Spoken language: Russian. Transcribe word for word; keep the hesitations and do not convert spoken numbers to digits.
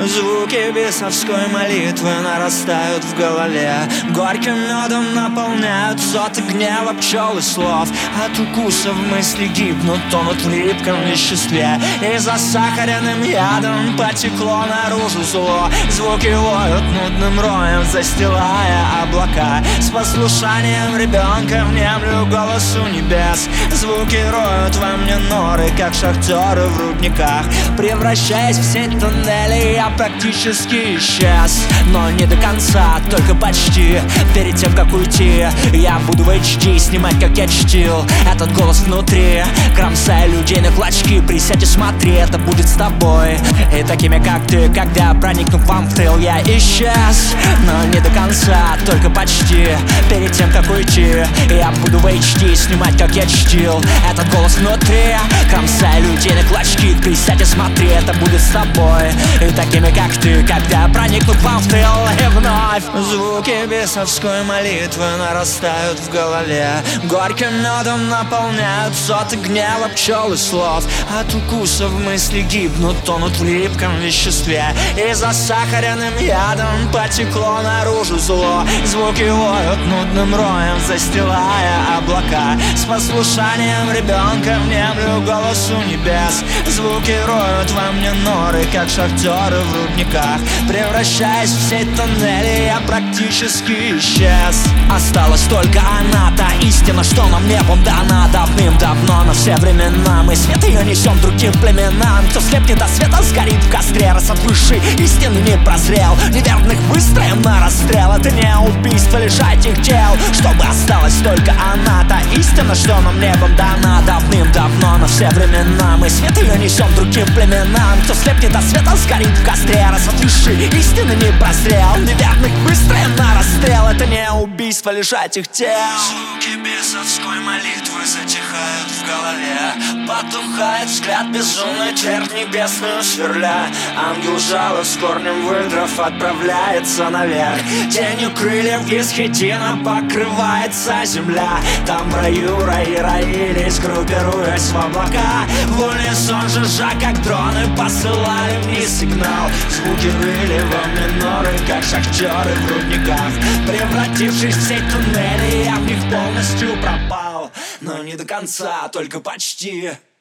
Звуки бесовской молитвы нарастают в голове, горьким медом наполняют соты гнева пчел и слов. От укусов мысли гибнут, тонут в липком веществе, и за сахарным ядом потекло наружу зло. Звуки воют нудным роем, застилая облака. С послушанием ребенка внемлю голосу небес. Звуки роют во мне норы, как шахтеры в рудниках. Превращаясь в сеть туннелей, я практически исчез, но не до конца, только почти. Перед тем, как уйти, я буду в эйч ди снимать, как я чтил этот голос внутри, кромсая людей на клочки. Присядь и смотри, это будет с тобой и такими, как ты. Когда проникнув вам в тыл, я исчез, но не до конца, только почти. Перед тем, как уйти, я буду в эйч ди снимать, как я чтил этот голос внутри, кромсая людей на клочки. Присядь и смотри, это будет с тобой и такими, как ты. Когда проникнут вам в тыл и вновь звуки бесовской молитвы нарастают в голове, горьким медом наполняют соты гнева пчел и слов. От укусов мысли гибнут, тонут в липком веществе, и за сахарным ядом потекло наружу зло. Звуки воют нудным роем, застилая облака. С послушанием ребенка внемлю голосу небес. Звуки роют во мне норы, как шахтеры в рудниках. Превращаясь в сеть туннелей, я практически исчез. Осталась только она, та истина, что нам небом дана давным-давно, на все времена. Мы свет ее несем другим племенам. Кто слепнет до света, сгорит в костре. Раз от высшей истины не прозрел, неверных выстроим на расстрел. Это не убийство лишь этих тел, чтобы осталась только она, та истина, что нам небом дана давным-давно, на все времена. Мы свет ее несем другим племенам. Кто слепнет до света, сгорит в костре. Раз от высшей истины не прозрел, неверных выстроим на расстрел. Это не убийство лишь этих тел. Звуки бесовской молитвы затихают в голове, потухает взгляд безумный, твердь небесную сверля. Ангел жало с корнем выдрав отправляется наверх. Тенью крыльев Гисхетина покрывается земля. Там в раю раи роились, группируясь в облака. В унисон жужжа, как дроны, посылали вниз сигнал. Звуки рыли во мне норы, как шахтеры в рудниках. Превратившись в сеть туннелей, я в них полностью пропал, но не до конца, только почти.